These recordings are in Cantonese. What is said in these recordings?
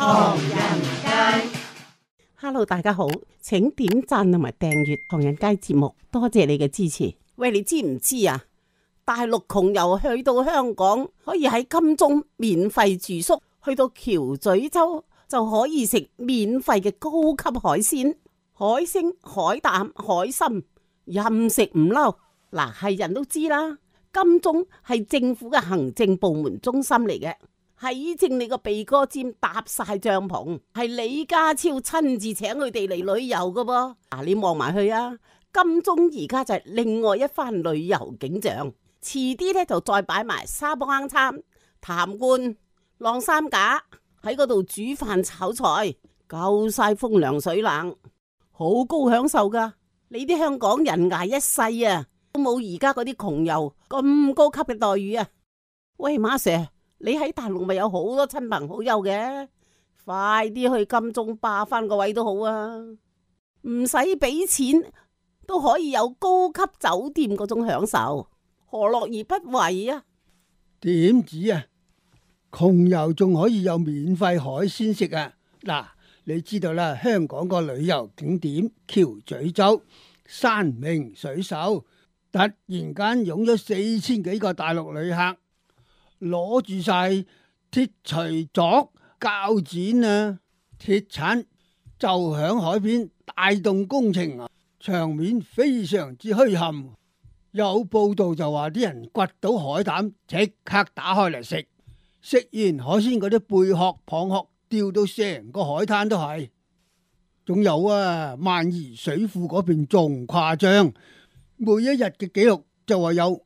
唐人街 ，Hello， 大家好，請點讚同埋訂閱唐人街節目，多謝你嘅支持。喂，你知唔知啊？大陸窮遊去到香港，可以喺金鐘免費住宿，去到橋咀洲就可以食免費嘅高級海鮮、海星、海膽、海參，任食唔嬲。嗱，係人都知啦，金鐘係政府嘅行政部門中心嚟嘅。喺正你個鼻哥尖搭晒帳篷，係李家超親自請佢哋嚟旅遊噶噃。嗱，你望埋去啊，金鐘而家就係另外一番旅遊景象。遲啲咧就再擺埋沙煲罌罉、痰罐、晾衫架喺嗰度煮飯炒菜，夠晒風涼水冷，好高享受噶。你啲香港人捱一世啊，都冇而家嗰啲窮遊咁高級嘅待遇啊！喂，馬 Sir，你喺大陸咪有好多親朋好友嘅，快啲去金鐘霸翻個位都好啊！唔使俾錢都可以有高級酒店嗰種享受，何樂而不為啊？ 點止啊？窮遊仲可以有免費海鮮食啊！嗱，你知道啦，香港個旅遊景點橋咀洲山明水秀，突然間湧咗4000幾個大陸旅客，攞住晒鐵錘鑿、鉸剪啊、鐵鏟，就響海邊大動工程啊，場面非常之墟冚。有報道就話啲人掘到海膽，即刻打開嚟食，食完海鮮嗰啲貝殼、蚌殼掉到成個海灘都係。仲有啊，萬宜水庫嗰邊仲誇張，每一日嘅記錄就話有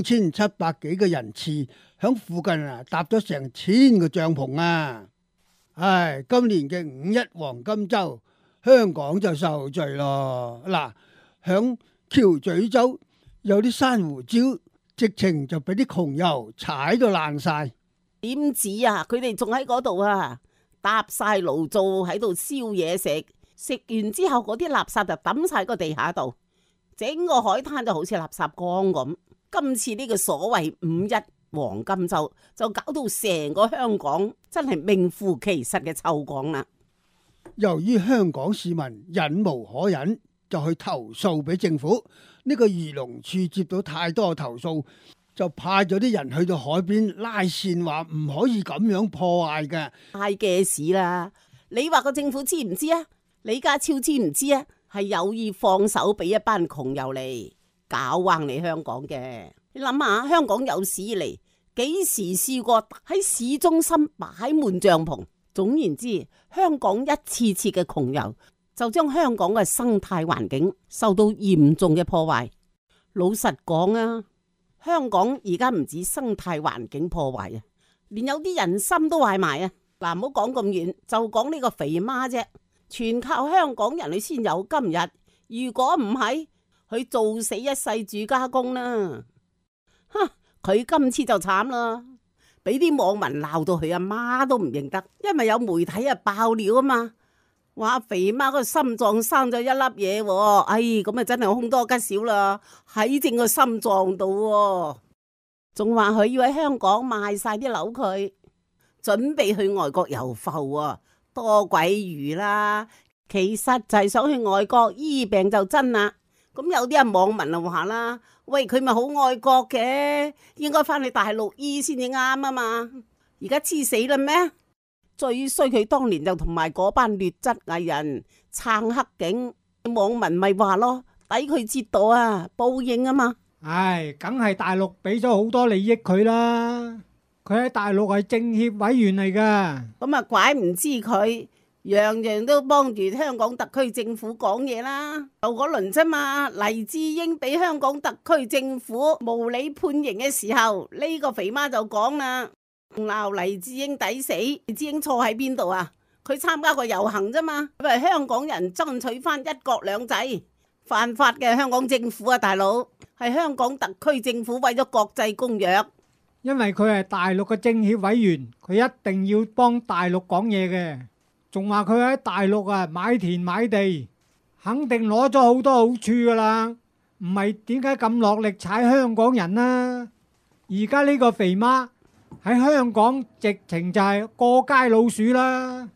5700幾個人次響附近啊搭咗成1000個帳篷啊！唉，今年嘅5·1黃金週，香港就受罪咯。嗱，響橋咀洲有啲珊瑚礁，直情就俾啲窮遊踩到爛晒。 點止啊？佢哋仲喺嗰度啊，搭晒爐灶喺度燒嘢食，食完之後嗰啲垃圾就抌晒個地下度，整個海灘就好似垃圾缸咁。今次呢個所謂5·1黃金週就搞到成個香港真係名副其實嘅臭港啦。 由於香港市民忍無可忍，就去投訴俾政府。呢個漁農處接到太多投訴，就派咗啲人去到海邊拉線，話唔可以咁樣破壞嘅。 太嘅事啦！你話個政府知唔知啊？李家超知唔知啊？係有意放手俾一班窮遊嚟搞橫你香港嘅。你諗下，香港有史以嚟幾時試過喺市中心擺滿帳篷？總言之，香港一次次嘅窮遊就將香港嘅生態環境受到嚴重嘅破壞。老實講啊，香港而家唔止生態環境破壞啊，連有啲人心都壞埋啊！嗱，唔好講咁遠，就講呢個肥媽啫，全靠香港人佢先有今日。如果唔係，佢做死一世住家工啦。哼，佢今次就慘啦，俾啲網民鬧到佢阿媽都唔認得，因為有媒體啊爆料啊嘛。話肥媽個心臟生咗一粒嘢喎，哎，咁啊真係凶多吉少啦，喺正個心臟度，仲話佢要喺香港賣晒啲樓佢，準備去外國遊埠啊，多鬼餘啦。其實就係想去外國醫病就真啦。咁有啲人網民就話啦，喂，佢咪好愛國嘅，應該翻去大陸醫先至啱啊嘛。而家黐死啦咩？最衰佢當年就同埋嗰班劣質藝人撐黑警，網民咪話咯，抵佢折墮啊，報應啊嘛。 唉，梗係大陸俾咗好多利益佢啦，佢喺大陸係政協委員嚟噶。 咁啊怪唔知佢樣樣都幫住香港特區政府講嘢啦。就嗰輪啫嘛，黎智英俾香港特區政府無理判刑嘅時候，呢個肥媽就講啦，鬧黎智英抵死。黎智英錯喺邊度啊？佢參加個遊行啫嘛，佢係香港人爭取翻一國兩制，犯法嘅香港政府啊，大佬，係香港特區政府為咗國際公約。 因為佢係大陸嘅政協委員，佢一定要幫大陸講嘢嘅。仲話佢喺大陸啊買田買地，肯定攞咗好多好處噶啦。唔係點解咁落力踩香港人啊？而家呢個肥媽喺香港直情就係過街老鼠啦。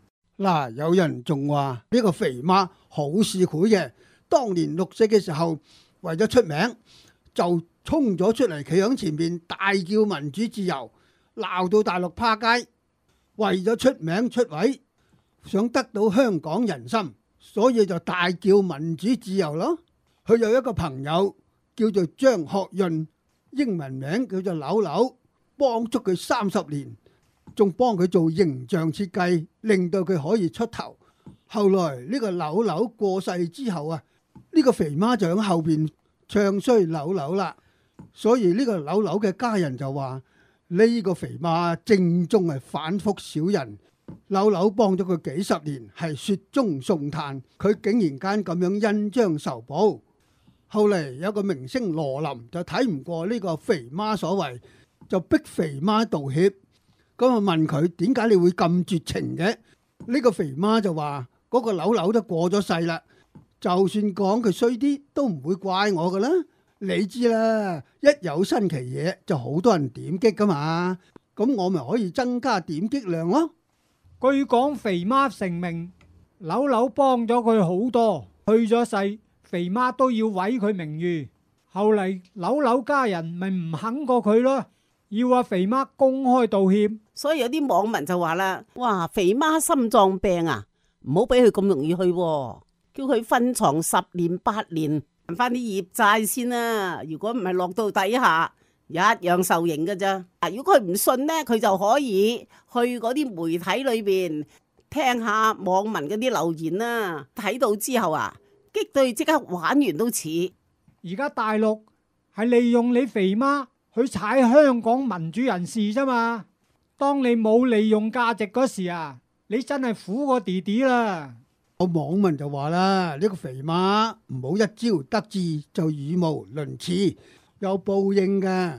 嗱，有人仲話呢個肥媽好市儈嘅，當年6.4嘅時候，為咗出名就衝咗出嚟，企喺前面大叫民主自由，鬧到大陸趴街。為咗出名出位，想得到香港人心，所以就大叫民主自由咯。佢有一個朋友叫做張學潤，英文名叫做柳柳，幫足佢30年。仲幫佢做形象設計，令到佢可以出頭。後來呢個柳柳過世之後啊，呢個肥媽就喺後邊唱衰柳柳啦。所以呢個柳柳嘅家人就話呢個肥媽正宗係反覆小人。柳柳幫咗佢幾十年，係雪中送炭，佢竟然間咁樣恩將仇報。後嚟有個明星羅琳就睇唔過呢個肥媽所為，就逼肥媽道歉。咁啊問佢點解你會咁絕情嘅？呢個肥媽就話嗰個柳柳都過咗世啦，就算講佢衰啲都唔會怪我噶啦。你知啦，一有新奇嘢就好多人點擊噶嘛，咁我咪可以增加點擊量咯。 據講肥媽成名，柳柳幫咗佢好多，去咗世，肥媽都要毀佢名譽。後嚟柳柳家人咪唔肯過佢咯，要話肥媽公開道歉。 所以有啲網民就話啦，哇，肥媽心臟病啊，唔好俾佢咁容易去，叫佢瞓床10年8年，還翻啲業債先啦。如果唔係落到底下，一樣受刑㗎咋。如果佢唔信呢，佢就可以去嗰啲媒體裏邊聽下網民嗰啲留言啦。睇到之後啊，激到即刻玩完都似。 而家大陸係利用你肥媽去踩香港民主人士啫嘛。當你冇利用價值嗰時啊，你真係苦過弟弟啦。 個網民就話啦，呢個肥媽唔好一朝得志就語無倫次，有報應㗎。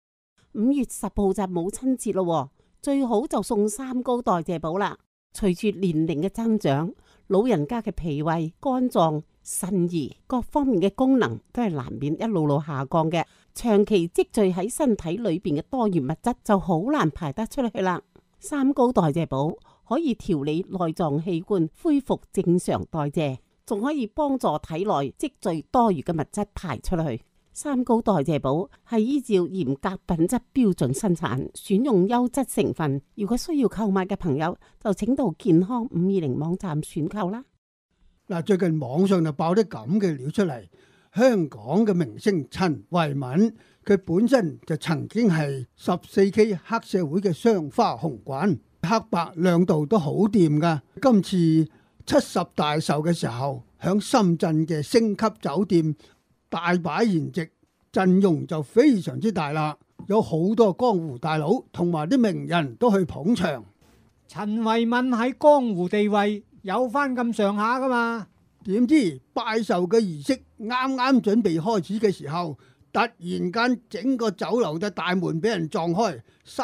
5月10號就母親節咯，最好就送3高代謝寶啦。隨住年齡嘅增長，老人家嘅脾胃、肝臟、腎胰各方面嘅功能都係難免一路路下降嘅。長期積聚喺身體裏邊嘅多元物質就好難排得出去啦。3高代謝寶可以調理內臟器官恢復正常代謝，仲可以幫助體內積聚多餘嘅物質排出去。3高代謝寶係依照嚴格品質標準生產，選用優質成分。如果需要購買嘅朋友，就請到健康520網站選購啦。 嗱，最近網上就爆啲咁嘅料出嚟。香港嘅明星陳慧敏，佢本身就曾經係14K 黑社會嘅雙花紅棍，黑白兩道都好掂噶。今次70大壽嘅時候，響深圳嘅星級酒店大擺筵席，陣容就非常之大啦，有好多江湖大佬同埋啲名人都去捧場。 陳慧敏喺江湖地位有翻咁上下噶嘛？ 點知拜壽嘅儀式啱啱準備開始嘅時候，突然間整個酒樓嘅大門俾人撞開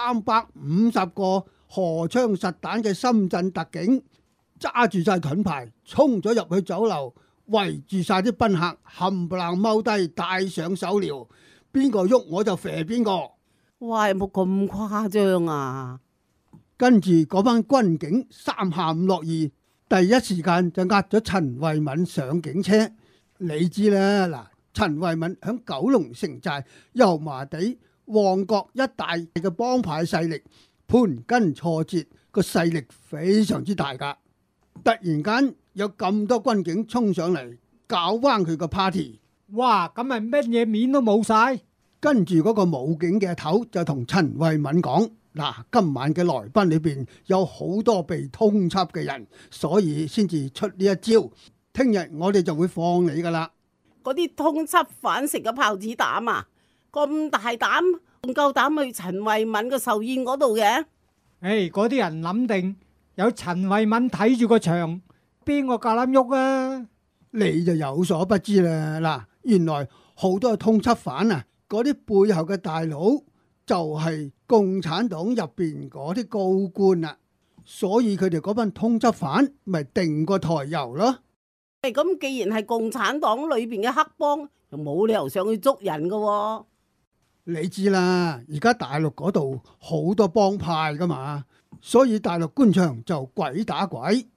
，350個荷槍實彈嘅深圳特警揸住晒盾牌，衝咗入去酒樓，圍住晒啲賓客，冚唪唥踎低，戴上手鐐，邊個喐我就射邊個。 哇，有冇咁誇張啊？ 跟住嗰班軍警3下5落2。第一時間就押咗陳慧敏上警車。你知啦，嗱，陳慧敏響九龍城寨、油麻地、旺角一帶嘅幫派勢力盤根錯節，個勢力非常之大噶。突然間有咁多軍警衝上嚟搞彎佢個 party， 哇！咁咪乜嘢面都冇晒。 跟住嗰個武警嘅頭就同陳慧敏講：嗱，今晚嘅來賓裏邊有好多被通緝嘅人，所以先至出呢一招。聽日我哋就會放你噶啦。 嗰啲通緝犯食個炮子膽啊，咁大膽，仲夠膽去陳慧敏個壽宴嗰度嘅？ 嗰啲人諗定有陳慧敏睇住個場，邊個夠膽喐啊？ 你就有所不知啦。嗱，原來好多通緝犯啊，嗰啲背後嘅大佬就係共產黨入邊嗰啲高官啦，所以佢哋嗰班通緝犯咪定個台油咯。 咁既然係共產黨裏邊嘅黑幫，就冇理由上去捉人噶喎。 你知啦，而家大陸嗰度好多幫派噶嘛，所以大陸官場就鬼打鬼。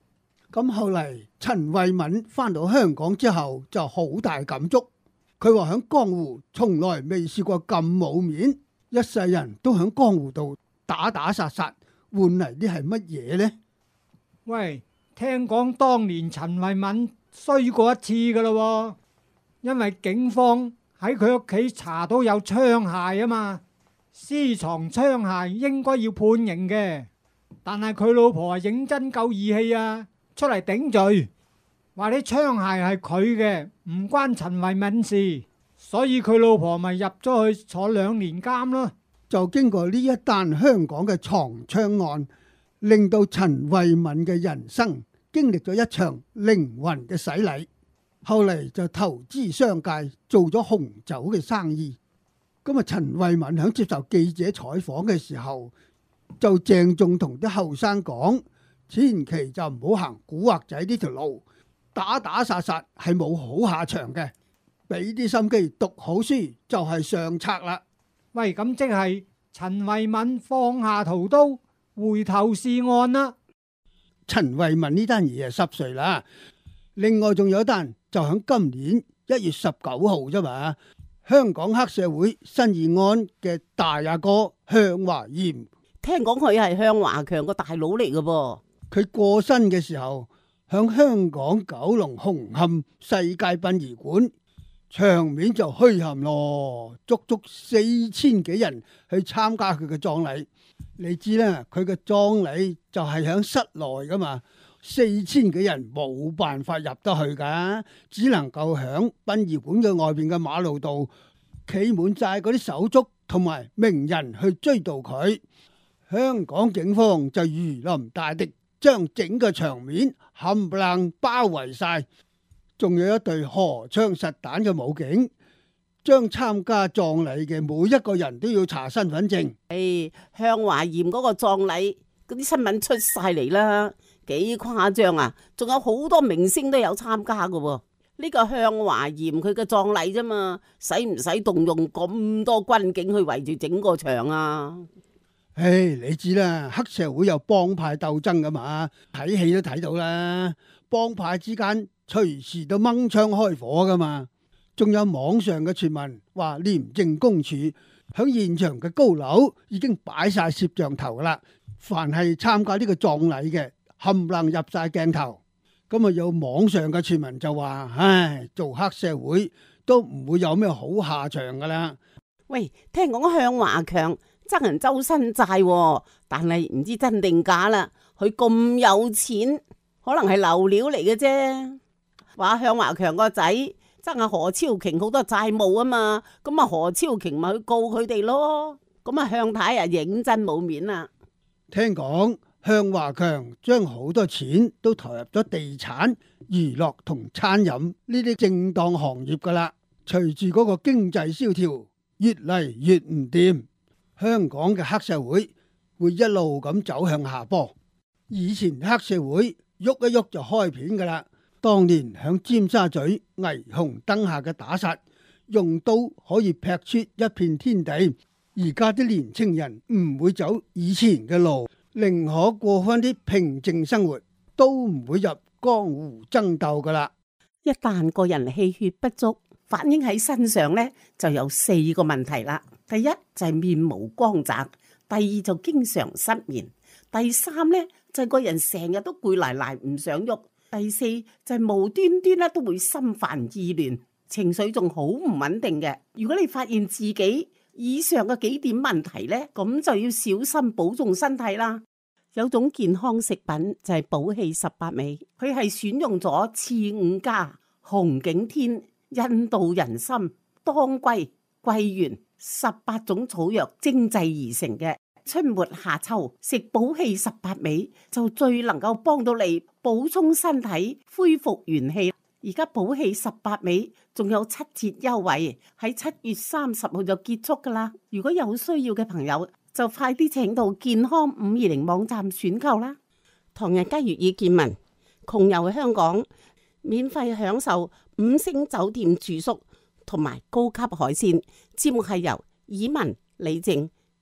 咁後嚟陳慧敏返到香港之後就好大感觸，佢話喺江湖從來未試過咁冇面，一世人都喺江湖度打打殺殺，換嚟啲係乜嘢呢？ 喂，聽講當年陳慧敏衰過一次噶啦，因為警方喺佢屋企查到有槍械啊嘛，私藏槍械應該要判刑嘅，但係佢老婆認真夠義氣啊，出嚟頂罪，話啲槍械係佢嘅，唔關陳慧敏事，所以佢老婆咪入咗去坐2年監咯。 就經過呢一單香港嘅藏槍案，令到陳慧敏嘅人生經歷咗一場靈魂嘅洗禮。後嚟就投資商界，做咗紅酒嘅生意。咁啊，陳慧敏喺接受記者採訪嘅時候，就鄭重同啲後生講，千祈就唔好行古惑仔呢條路，打打殺殺係冇好下場嘅，俾啲心機讀好書就係上策啦。 喂，咁即係陳慧敏放下屠刀，回頭是岸啦。 陳慧敏呢單嘢係濕碎啦。另外仲有一單就喺今年1月19號啫嘛，香港黑社會新義安嘅大阿哥向華嚴， 聽講佢係向華強個大佬嚟嘅噃。 佢過身嘅時候，響香港九龍紅磡世界殯儀館，場面就墟冚咯，足足4000幾人去參加佢嘅葬禮。你知啦，佢嘅葬禮就係喺室內噶嘛，4000幾人冇辦法入得去噶，只能夠響殯儀館嘅外邊嘅馬路度企滿晒嗰啲手足同埋名人去追悼佢。香港警方就如臨大敵，將整個場面冚唪唥包圍晒，仲有一隊荷槍實彈嘅武警，將參加葬禮嘅每一個人都要查身份證。 向華嚴嗰個葬禮嗰啲新聞出晒嚟啦，幾誇張啊！仲有好多明星都有參加噶。呢個向華嚴佢嘅葬禮啫嘛，使唔使動用咁多軍警去圍住整個場啊？ 你知啦，黑社會有幫派鬥爭噶嘛，睇戲都睇到啦。幫派之間隨時都掹槍開火噶嘛。仲有網上嘅傳聞話，廉政公署響現場嘅高樓已經擺晒攝像頭啦，凡係參加呢個葬禮嘅冚唪唥入晒鏡頭。咁啊，有網上嘅傳聞就話，做黑社會都唔會有咩好下場噶啦。 喂，聽講向華強爭人周身債，但係唔知真定假啦。佢咁有錢，可能係流料嚟嘅啫。話向華強個仔爭阿何超瓊好多債務啊嘛，咁啊何超瓊咪去告佢哋咯。咁啊向太啊認真冇面啦。 聽講向華強將好多錢都投入咗地產、娛樂同餐飲呢啲正當行業噶啦。隨住嗰個經濟蕭條越嚟越唔掂，香港嘅黑社會會一路咁走向下坡。以前黑社會喐一喐就開片噶啦，當年響尖沙咀霓虹燈下嘅打殺，用刀可以劈出一片天地。而家啲年青人唔會走以前嘅路，寧可過翻啲平靜生活，都唔會入江湖爭鬥噶啦。 一旦個人氣血不足，反映喺身上呢，就有4個問題啦。第一就係面無光澤，第二就經常失眠，第3呢就係個人成日都攰賴賴唔想喐，第4就係無端端咧都會心煩意亂，情緒仲好唔穩定嘅。如果你發現自己以上嘅幾點問題呢，咁就要小心保重身體啦。有種健康食品就係寶氣18味，佢係選用咗刺五加、紅景天、印度人參、當歸、桂圓18種草藥精製而成嘅。春末夏秋食寶氣18味就最能夠幫到你補充身體、恢復元氣。而家寶氣18味仲有7折優惠，喺7月30號就結束噶啦。如果有需要嘅朋友，就快啲請到健康520網站選購啦。唐人街粵語見聞，窮遊香港，免費享受5星酒店住宿同埋高級海鮮。節目係由以文、李靜、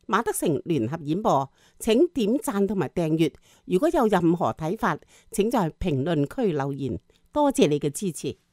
馬德成聯合演播，請點讚同埋訂閱。如果有任何睇法，請在評論區留言。多謝你嘅支持。